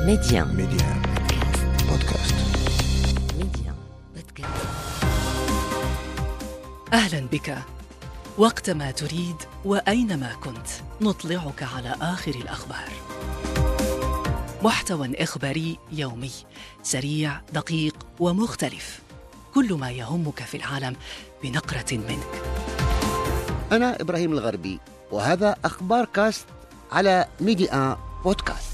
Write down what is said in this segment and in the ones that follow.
ميديان بودكاست. ميديان بودكاست. أهلا بك. وقتما تريد وأينما كنت نطلعك على آخر الأخبار. محتوى إخباري يومي سريع دقيق ومختلف، كل ما يهمك في العالم بنقرة منك. أنا إبراهيم الغربي، وهذا أخبار كاست على ميديا بودكاست.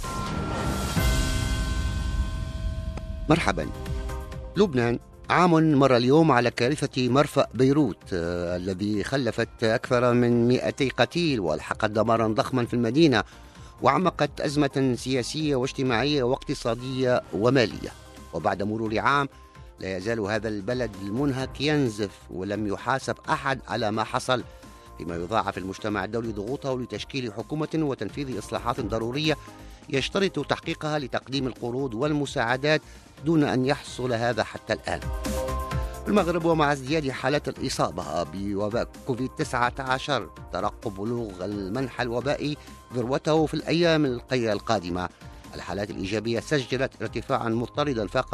مرحبا. لبنان عام مر اليوم على كارثة مرفأ بيروت الذي خلفت أكثر من 200 قتيل وألحقت دمارا ضخما في المدينة، وعمقت أزمة سياسية واجتماعية واقتصادية ومالية. وبعد مرور عام لا يزال هذا البلد المنهك ينزف ولم يحاسب أحد على ما حصل، فيما يضاعف المجتمع الدولي ضغوطه لتشكيل حكومة وتنفيذ إصلاحات ضرورية يشترط تحقيقها لتقديم القروض والمساعدات دون أن يحصل هذا حتى الآن. في المغرب، ومع ازدياد حالات الإصابة بوباء كوفيد-19 ترقب بلوغ المنحى الوبائي ذروته في الأيام القادمة. الحالات الإيجابية سجلت ارتفاعا مضطردا فاق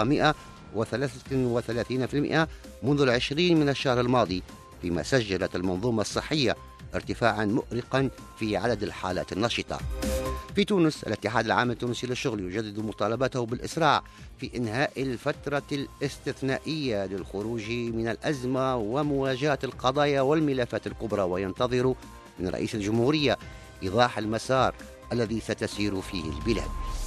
133% منذ 20 من الشهر الماضي، فيما سجلت المنظومة الصحية ارتفاعا مؤرقا في عدد الحالات النشطة. في تونس، الاتحاد العام التونسي للشغل يجدد مطالبته بالإسراع في إنهاء الفترة الاستثنائية للخروج من الأزمة ومواجهة القضايا والملفات الكبرى، وينتظر من رئيس الجمهورية إيضاح المسار الذي ستسير فيه البلاد.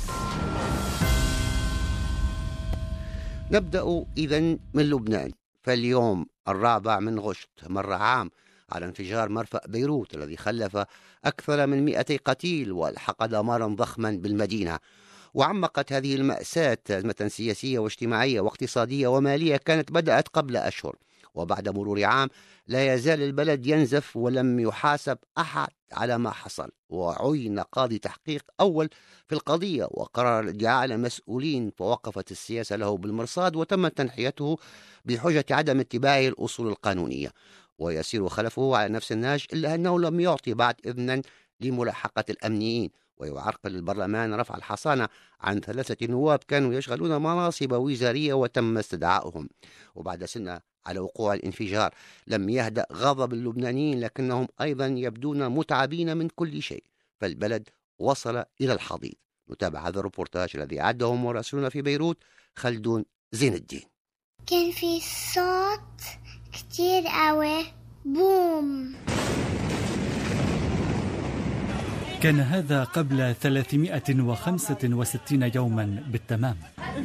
نبدأ إذن من لبنان. فاليوم 4 من غشت مر عام على انفجار مرفأ بيروت الذي خلف أكثر من 200 قتيل وألحق دمارا ضخما بالمدينة. وعمقت هذه المأساة أزمة سياسية واجتماعية واقتصادية ومالية كانت بدأت قبل أشهر، وبعد مرور عام لا يزال البلد ينزف ولم يحاسب أحد على ما حصل. وعين قاضي تحقيق أول في القضية وقرر الادعاء على مسؤولين، فوقفت السياسة له بالمرصاد وتم تنحيته بحجة عدم اتباعه الأصول القانونية، ويسير خلفه على نفس النهج، إلا أنه لم يعطي بعد إذنا لملاحقة الأمنيين. ويعرقل البرلمان رفع الحصانة عن 3 نواب كانوا يشغلون مناصب وزارية وتم استدعائهم. وبعد سنة على وقوع الانفجار لم يهدأ غضب اللبنانيين، لكنهم أيضا يبدون متعبين من كل شيء، فالبلد وصل إلى الحضيض. نتابع هذا الريبورتاج الذي أعده مراسلنا في بيروت خلدون زين الدين. كان في صوت كتير قوي، بوم. كان هذا قبل 365 يوما بالتمام.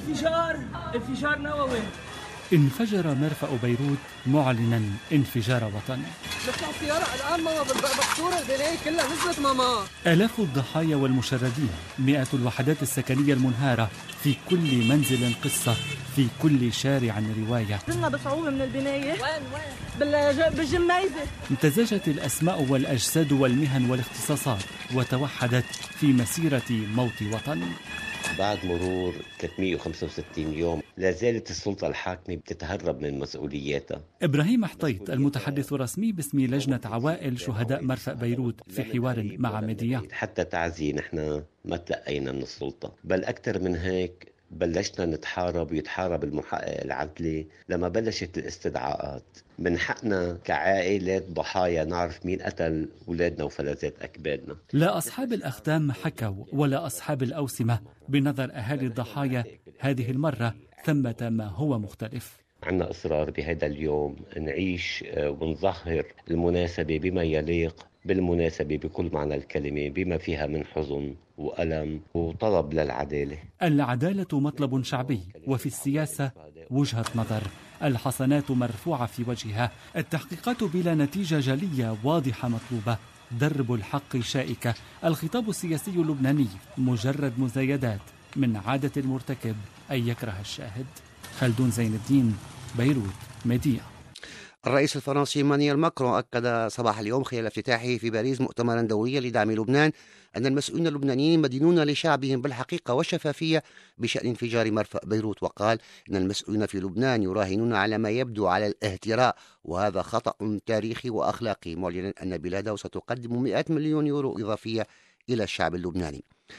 انفجار نووي. انفجر مرفأ بيروت معلنا انفجار وطني. نطلع السيارة الآن ماما بالبخطورة الدنيا كلها نزلت ماما. آلاف الضحايا والمشردين، مئات الوحدات السكنية المنهارة، في كل منزل قصة، في كل شارع رواية. نزلنا بصعوبة من البناية. وين؟ بالجميزة. امتزجت الأسماء والأجساد والمهن والاختصاصات وتوحدت في مسيرة موت وطن. بعد مرور 365 يوم لا زالت السلطة الحاكمة بتتهرب من مسؤولياتها. إبراهيم حطيت المتحدث الرسمي باسم لجنة عوائل شهداء مرفأ بيروت في حوار مع ميديا. حتى تعزية نحن ما تلقينا من السلطة، بل أكثر من هيك بلشنا نتحارب ويتحارب المحقق العدلي. لما بلشت الاستدعاءات من حقنا كعائلات ضحايا نعرف مين قتل أولادنا وفلذات أكبادنا. لا أصحاب الأختام حكوا ولا أصحاب الأوسمة. بنظر أهالي الضحايا هذه المرة ثمة ما هو مختلف. عنا إصرار بهذا اليوم نعيش ونظهر المناسبة بما يليق بالمناسبة بكل معنى الكلمة، بما فيها من حزن وألم وطلب للعدالة. العدالة مطلب شعبي، وفي السياسة وجهة نظر. الحصانات مرفوعة في وجهها، التحقيقات بلا نتيجة جلية واضحة مطلوبة، درب الحق شائكة. الخطاب السياسي اللبناني مجرد مزايدات من عادة المرتكب أن يكره الشاهد. خلدون زين الدين، بيروت، ميديا. الرئيس الفرنسي إيمانويل ماكرون أكد صباح اليوم خلال افتتاحه في باريس مؤتمرا دوليا لدعم لبنان أن المسؤولين اللبنانيين مدينون لشعبهم بالحقيقة والشفافية بشأن انفجار مرفأ بيروت، وقال إن المسؤولين في لبنان يراهنون على ما يبدو على الاهتراء، وهذا خطأ تاريخي وأخلاقي، معلنا أن بلاده ستقدم 100 مليون يورو إضافية إلى الشعب اللبناني.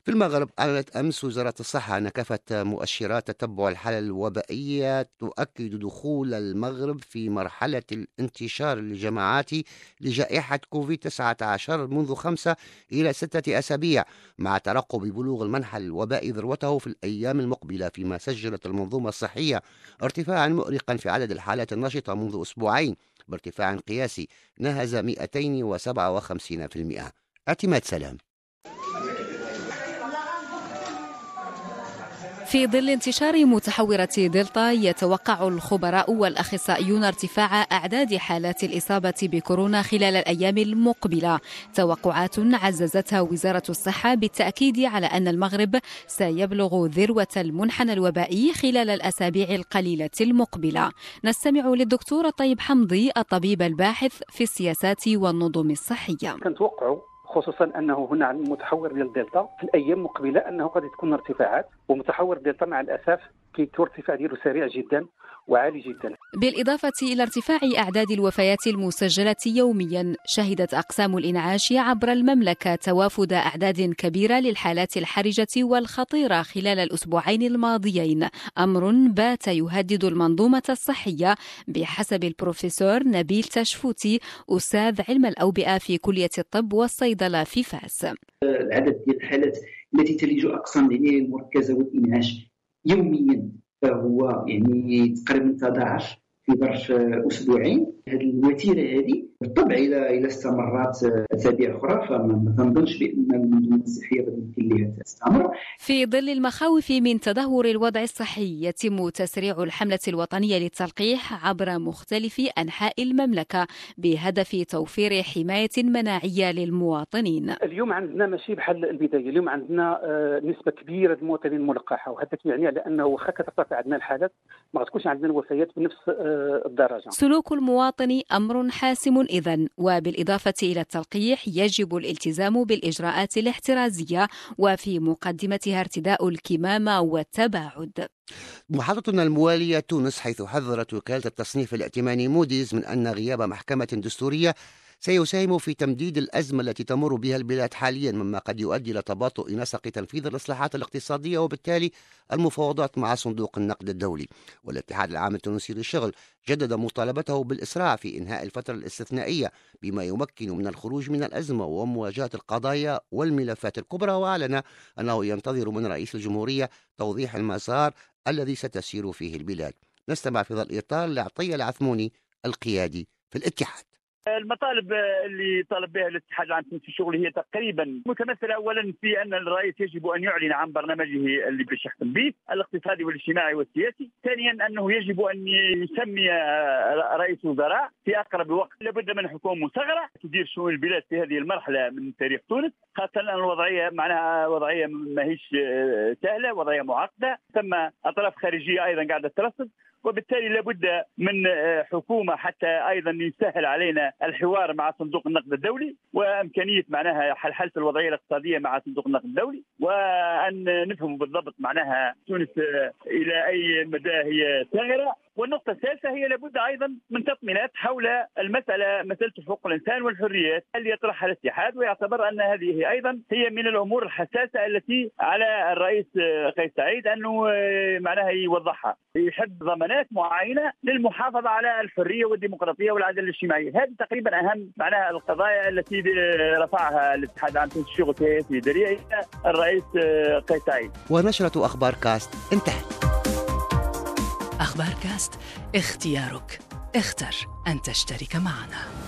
في المغرب أعلنت أمس وزارة الصحة أن كافة مؤشرات تتبع الحالة الوبائية تؤكد دخول المغرب في مرحلة الانتشار الجماعاتي لجائحة كوفيد-19 منذ 5 إلى 6 أسابيع، مع ترقب بلوغ المنحى الوبائي ذروته في الأيام المقبلة، فيما سجلت المنظومة الصحية ارتفاعا مؤرقا في عدد الحالات النشطة منذ أسبوعين بارتفاع قياسي نهز 257%. اعتماد سلام. في ظل انتشار متحورة دلتا، يتوقع الخبراء والأخصائيون ارتفاع أعداد حالات الإصابة بكورونا خلال الأيام المقبلة، توقعات عززتها وزارة الصحة بالتأكيد على أن المغرب سيبلغ ذروة المنحنى الوبائي خلال الأسابيع القليلة المقبلة. نستمع للدكتور طيب حمدي، الطبيب الباحث في السياسات والنظم الصحية. كنتوقعوا خصوصا انه هنا عن متحور ديال دلتا في الايام المقبله انه قد تكون ارتفاعات، ومتحور دلتا مع الاسف كيكون ارتفاع ديالو سريع جدا وعالي جدا. بالإضافة إلى ارتفاع أعداد الوفيات المسجلة يوميا، شهدت أقسام الإنعاش عبر المملكة توافد أعداد كبيرة للحالات الحرجة والخطيرة خلال الأسبوعين الماضيين، أمر بات يهدد المنظومة الصحية بحسب البروفيسور نبيل تشفوتي، أستاذ علم الأوبئة في كلية الطب والصيدلة في فاس. العدد ديال الحالات التي تلج أقسام العناية المركزة والإنعاش يوميا فهو يعني تقريبا تضاعف في ظرف أسبوعين. هذه الوتيرة هذه بالطبع إلى استمرت أسابيع أخرى فما تنظنش بأن المنظومة الصحية يمكن لها تستمر. في ظل المخاوف من تدهور الوضع الصحي، يتم تسريع الحملة الوطنية للتلقيح عبر مختلف أنحاء المملكة بهدف توفير حماية مناعية للمواطنين. اليوم عندنا ماشي بحال البداية، اليوم عندنا نسبة كبيرة من المواطنين ملقحة، وهذا يعني على أنه واخا كترتفع عندنا الحالات ما غتكونش عندنا الوفيات بنفس الدرجة. سلوك المواطن أمر حاسم إذن، وبالإضافة إلى التلقيح يجب الالتزام بالإجراءات الاحترازية، وفي مقدمتها ارتداء الكمامة والتباعد. محطتنا الموالية تونس، حيث حذرت وكالة التصنيف الائتماني موديز من أن غياب محكمة دستورية سيساهم في تمديد الأزمة التي تمر بها البلاد حاليا، مما قد يؤدي إلى تباطؤ نسق تنفيذ الإصلاحات الاقتصادية وبالتالي المفاوضات مع صندوق النقد الدولي. والاتحاد العام التونسي للشغل جدد مطالبته بالإسراع في إنهاء الفترة الاستثنائية بما يمكن من الخروج من الأزمة ومواجهة القضايا والملفات الكبرى، وأعلن أنه ينتظر من رئيس الجمهورية توضيح المسار الذي ستسير فيه البلاد. نستمع في ظل الإطار لعطية العثموني القيادي في الاتحاد. المطالب اللي طالب بها الاتحاد العام التونسي للشغل هي تقريبا متمثله اولا في ان الرئيس يجب ان يعلن عن برنامجه اللي باش يحكم به الاقتصادي والاجتماعي والسياسي. ثانيا انه يجب ان يسمي رئيس وزراء في اقرب وقت. لابد من حكومه مصغره تدير شؤون البلاد في هذه المرحله من تاريخ تونس، خاصه ان الوضعيه معناها وضعيه ماهيش سهله، وضعيه معقده، ثم اطراف خارجيه ايضا قاعده ترصد، وبالتالي لابد من حكومة حتى أيضا يسهل علينا الحوار مع صندوق النقد الدولي وإمكانية معناها حل الوضعية الاقتصادية مع صندوق النقد الدولي، وأن نفهم بالضبط معناها تونس إلى أي مدى هي ثغرة. والنقطة الثالثة هي لابد أيضا من تطمينات حول مسألة حقوق الإنسان والحريات اللي يطرحها الاتحاد، ويعتبر أن هذه أيضا هي من الأمور الحساسة التي على الرئيس قيس سعيد أنه معناها يوضحها، يحد ضمانات معينة للمحافظة على الحرية والديمقراطية والعدالة الاجتماعية. هذه تقريبا أهم معناها القضايا التي رفعها الاتحاد العام التونسي للشغل في هيئته الإدارية إلى الرئيس قيس سعيد. ونشرة أخبار كاست انتهت. أخبار كاست، اختيارك، اختر أن تشترك معنا.